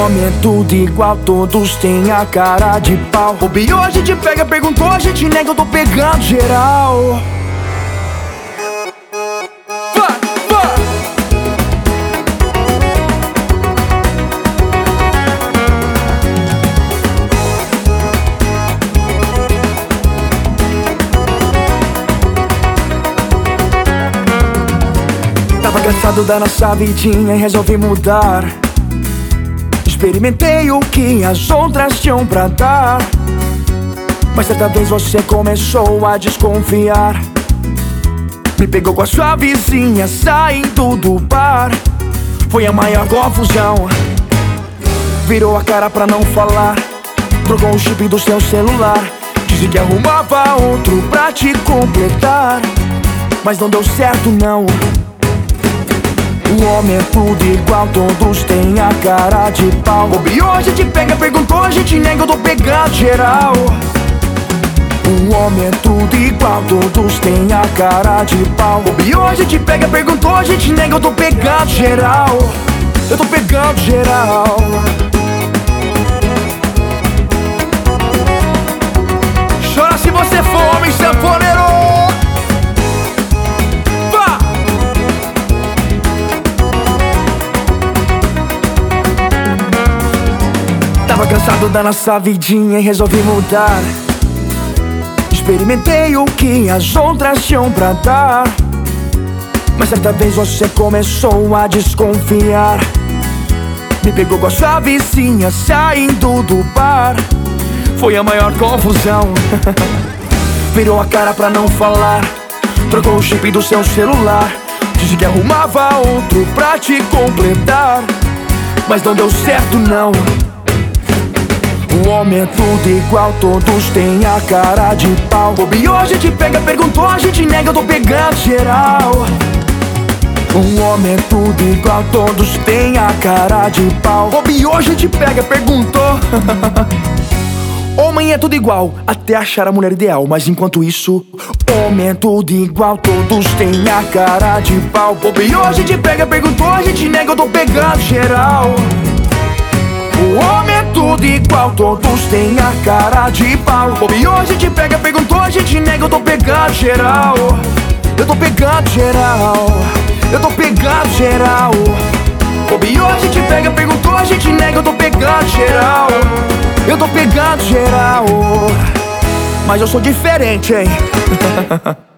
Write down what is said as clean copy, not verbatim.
homem é tudo igual, todos têm a cara de pau. Bobeou, a gente pega, perguntou, a gente nega, eu tô pegando geral. Tava cansado da nossa vidinha e resolvi mudar. Experimentei o que as outras tinham pra dar, mas certa vez você começou a desconfiar. Me pegou com a sua vizinha saindo do bar. Foi a maior confusão. Virou a cara pra não falar. Trocou o chip do seu celular. Disse que arrumava outro pra te completar, mas não deu certo não. O homem é tudo igual, todos têm a cara de pau. Bobeou, a gente pega, perguntou, a gente nega, eu tô pegando geral. O homem é tudo igual, todos têm a cara de pau. Bobeou, a gente pega, perguntou, a gente nega, eu tô pegando geral. Eu tô pegando geral. Chora se você for homem sanfoneiro. Tava cansado da nossa vidinha e resolvi mudar. Experimentei o que as outras tinham pra dar, mas certa vez você começou a desconfiar. Me pegou com a sua vizinha saindo do bar. Foi a maior confusão. Virou a cara pra não falar. Trocou o chip do seu celular. Disse que arrumava outro pra te completar, mas não deu certo não. O homem é tudo igual, todos têm a cara de pau. Bobeou, a gente pega, perguntou, a gente nega, eu tô pegando geral. O homem é tudo igual, todos têm a cara de pau. Bobeou, a gente pega, perguntou. Homem é tudo igual, até achar a mulher ideal, mas enquanto isso, homem é tudo igual, todos têm a cara de pau. Bobeou, a gente pega, perguntou, a gente nega, eu tô pegando geral. O homem é tudo igual, todos têm a cara de pau. Bobeou, a gente pega, perguntou, a gente nega, eu tô pegando geral. Eu tô pegando geral. Eu tô pegando geral. Bobeou, a gente pega, perguntou, a gente nega, eu tô pegando geral. Eu tô pegando geral. Mas eu sou diferente, hein?